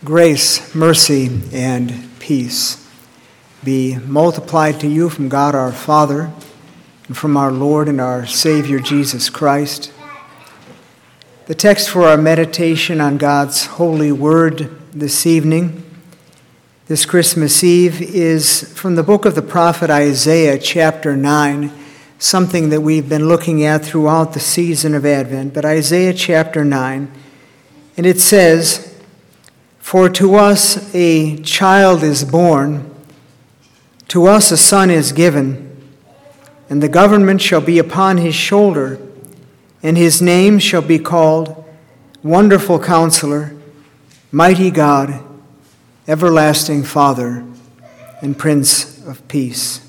Grace, mercy, and peace be multiplied to you from God our Father and from our Lord and our Savior Jesus Christ. The text for our meditation on God's holy word this evening, this Christmas Eve, is from the book of the prophet Isaiah, chapter 9, something that we've been looking at throughout the season of Advent. But Isaiah chapter 9, and it says, "For to us a child is born, to us a son is given, and the government shall be upon his shoulder, and his name shall be called Wonderful Counselor, Mighty God, Everlasting Father, and Prince of Peace."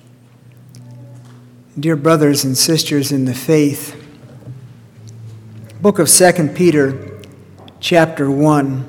Dear brothers and sisters in the faith, book of 2 Peter, chapter 1,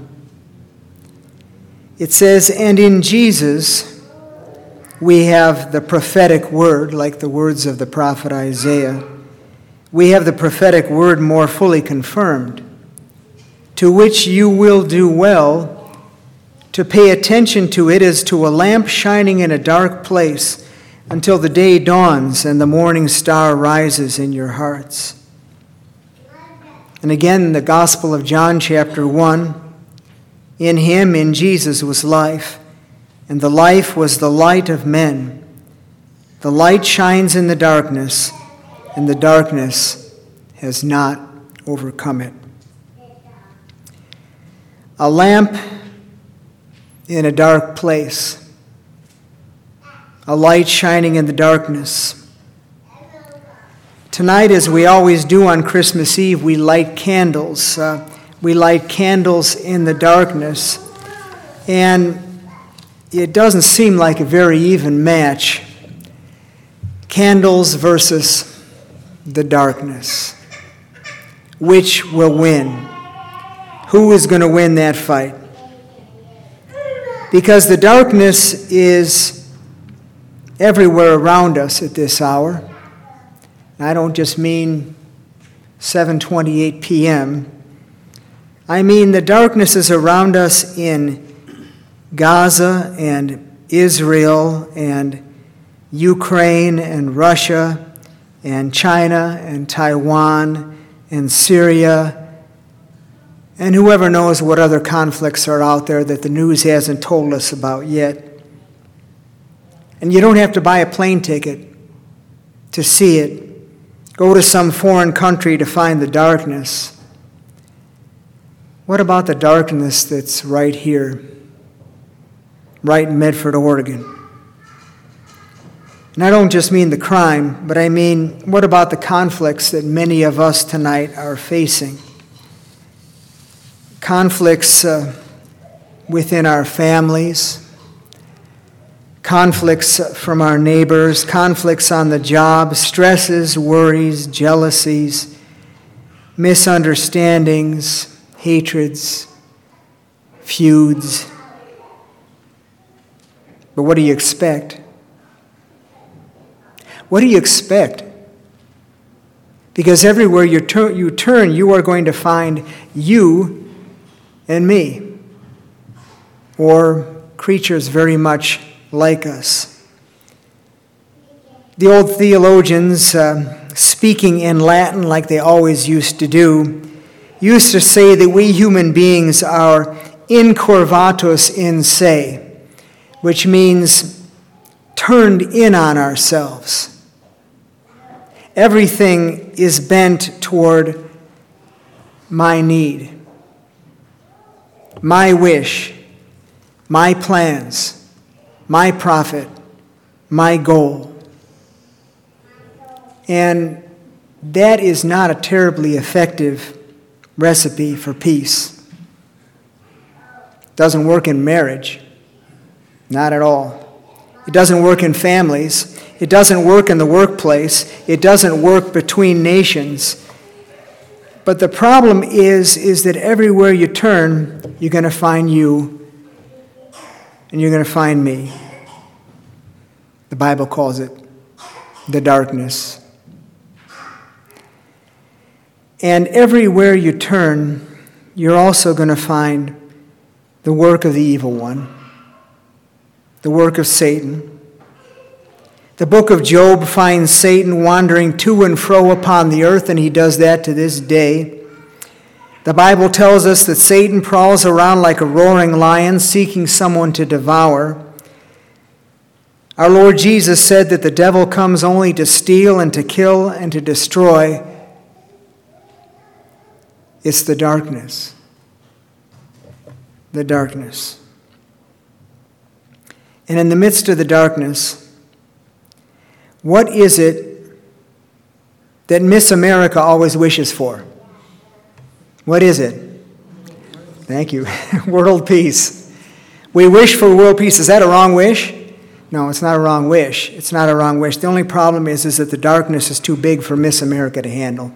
it says, "And in Jesus we have the prophetic word," like the words of the prophet Isaiah. "We have the prophetic word more fully confirmed, to which you will do well to pay attention to it as to a lamp shining in a dark place until the day dawns and the morning star rises in your hearts." And again, the Gospel of John, chapter 1, "In him, in Jesus, was life, and the life was the light of men. The light shines in the darkness, and the darkness has not overcome it." A lamp in a dark place, a light shining in the darkness. Tonight, as we always do on Christmas Eve, we light candles. We light candles in the darkness, and it doesn't seem like a very even match. Candles versus the darkness. Which will win? Who is going to win that fight? Because the darkness is everywhere around us at this hour. And I don't just mean 7:28 p.m., I mean the darkness is around us in Gaza and Israel and Ukraine and Russia and China and Taiwan and Syria and whoever knows what other conflicts are out there that the news hasn't told us about yet. And you don't have to buy a plane ticket to see it. Go to some foreign country to find the darkness. What about the darkness that's right here, right in Medford, Oregon? And I don't just mean the crime, but I mean, what about the conflicts that many of us tonight are facing? Conflicts within our families, conflicts from our neighbors, conflicts on the job, stresses, worries, jealousies, misunderstandings, hatreds, feuds. But what do you expect? What do you expect? Because everywhere you turn, you are going to find you and me, or creatures very much like us. The old theologians, speaking in Latin like they always used to do, used to say that we human beings are incurvatus in se, which means turned in on ourselves. Everything is bent toward my need, my wish, my plans, my profit, my goal. And that is not a terribly effective recipe for peace. It doesn't work in marriage. Not at all. It doesn't work in families. It doesn't work in the workplace. It doesn't work between nations. But the problem is that everywhere you turn, you're going to find you and you're going to find me. The Bible calls it the darkness. And everywhere you turn, you're also going to find the work of the evil one, the work of Satan. The book of Job finds Satan wandering to and fro upon the earth, and he does that to this day. The Bible tells us that Satan prowls around like a roaring lion, seeking someone to devour. Our Lord Jesus said that the devil comes only to steal and to kill and to destroy. It's the darkness. The darkness. And in the midst of the darkness, what is it that Miss America always wishes for? What is it? Thank you. World peace. We wish for world peace. Is that a wrong wish? No, it's not a wrong wish. It's not a wrong wish. The only problem is that the darkness is too big for Miss America to handle.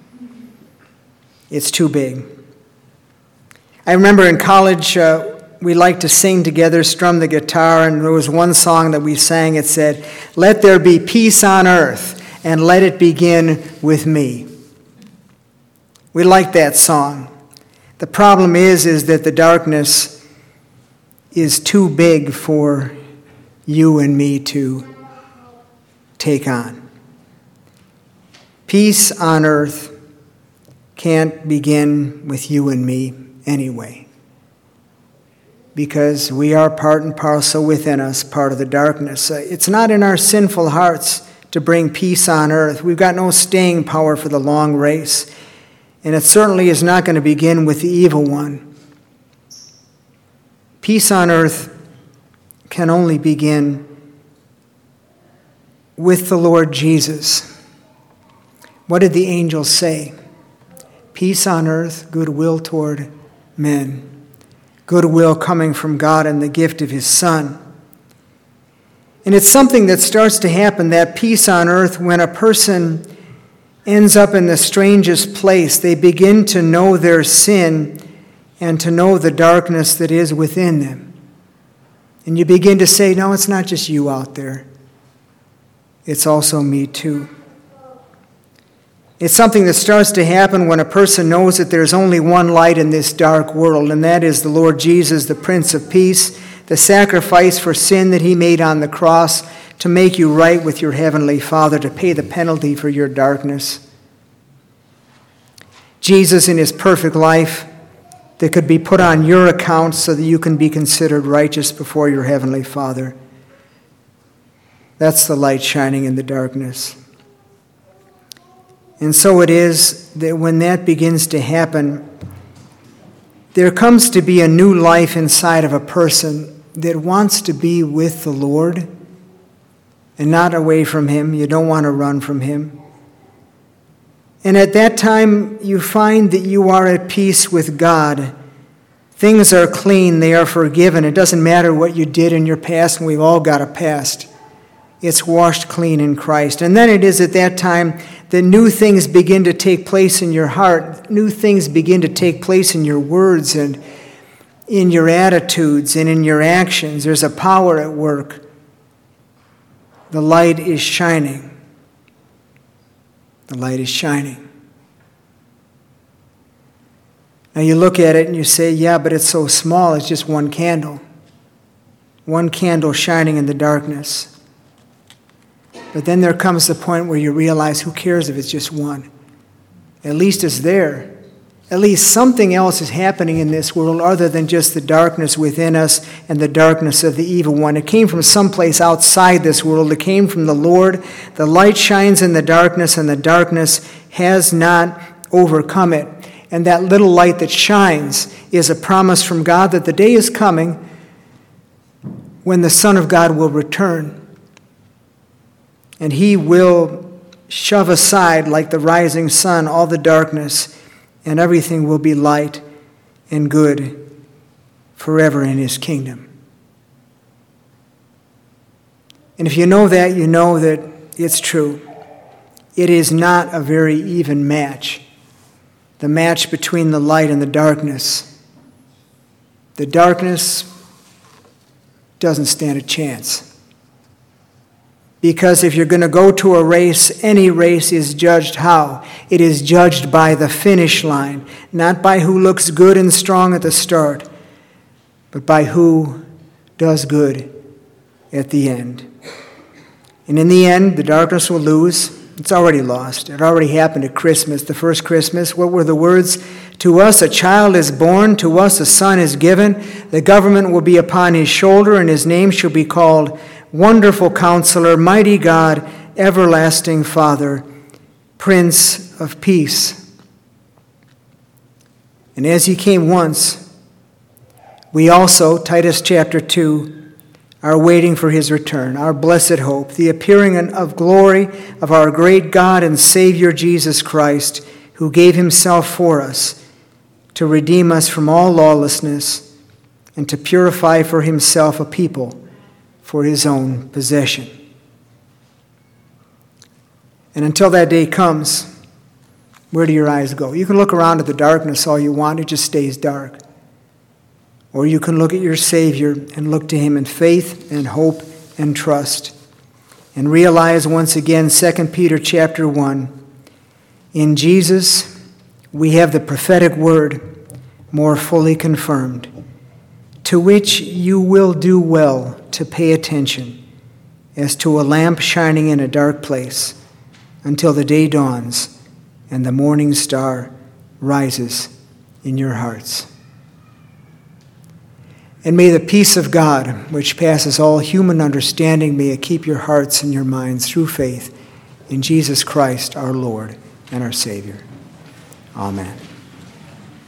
It's too big. I remember in college, we liked to sing together, strum the guitar, and there was one song that we sang. It said, "Let there be peace on earth, and let it begin with me." We like that song. The problem is that the darkness is too big for you and me to take on. Peace on earth can't begin with you and me anyway, because we are part and parcel within us, part of the darkness. It's not in our sinful hearts to bring peace on earth. We've got no staying power for the long race. And it certainly is not going to begin with the evil one. Peace on earth can only begin with the Lord Jesus. What did the angels say? Peace on earth, goodwill toward men. Goodwill coming from God and the gift of his Son. And it's something that starts to happen, that peace on earth, when a person ends up in the strangest place. They begin to know their sin and to know the darkness that is within them. And you begin to say, no, it's not just you out there. It's also me too. It's something that starts to happen when a person knows that there's only one light in this dark world, and that is the Lord Jesus, the Prince of Peace, the sacrifice for sin that he made on the cross to make you right with your heavenly Father, to pay the penalty for your darkness. Jesus in his perfect life that could be put on your account so that you can be considered righteous before your heavenly Father. That's the light shining in the darkness. And so it is that when that begins to happen, there comes to be a new life inside of a person that wants to be with the Lord and not away from him. You don't want to run from him. And at that time, you find that you are at peace with God. Things are clean. They are forgiven. It doesn't matter what you did in your past, and we've all got a past. It's washed clean in Christ. And then it is at that time that new things begin to take place in your heart. New things begin to take place in your words and in your attitudes and in your actions. There's a power at work. The light is shining. The light is shining. Now you look at it and you say, yeah, but it's so small. It's just one candle. One candle shining in the darkness. But then there comes the point where you realize, who cares if it's just one? At least it's there. At least something else is happening in this world other than just the darkness within us and the darkness of the evil one. It came from someplace outside this world. It came from the Lord. The light shines in the darkness, and the darkness has not overcome it. And that little light that shines is a promise from God that the day is coming when the Son of God will return. And he will shove aside, like the rising sun, all the darkness, and everything will be light and good forever in his kingdom. And if you know that, you know that it's true. It is not a very even match. The match between the light and the darkness. The darkness doesn't stand a chance. Because if you're going to go to a race, any race is judged how? It is judged by the finish line, not by who looks good and strong at the start, but by who does good at the end. And in the end, the darkness will lose. It's already lost. It already happened at Christmas, the first Christmas. What were the words? To us a child is born, to us a son is given. The government will be upon his shoulder, and his name shall be called Wonderful Counselor, Mighty God, Everlasting Father, Prince of Peace. And as he came once, we also, Titus chapter 2, are waiting for his return, our blessed hope, the appearing of glory of our great God and Savior Jesus Christ, who gave himself for us to redeem us from all lawlessness and to purify for himself a people for his own possession. And until that day comes, where do your eyes go? You can look around at the darkness all you want, it just stays dark. Or you can look at your Savior and look to him in faith and hope and trust. And realize once again, 2 Peter chapter 1, in Jesus we have the prophetic word more fully confirmed, to which you will do well to pay attention, as to a lamp shining in a dark place, until the day dawns and the morning star rises in your hearts. And may the peace of God, which passes all human understanding, may it keep your hearts and your minds through faith in Jesus Christ our Lord and our Savior. Amen.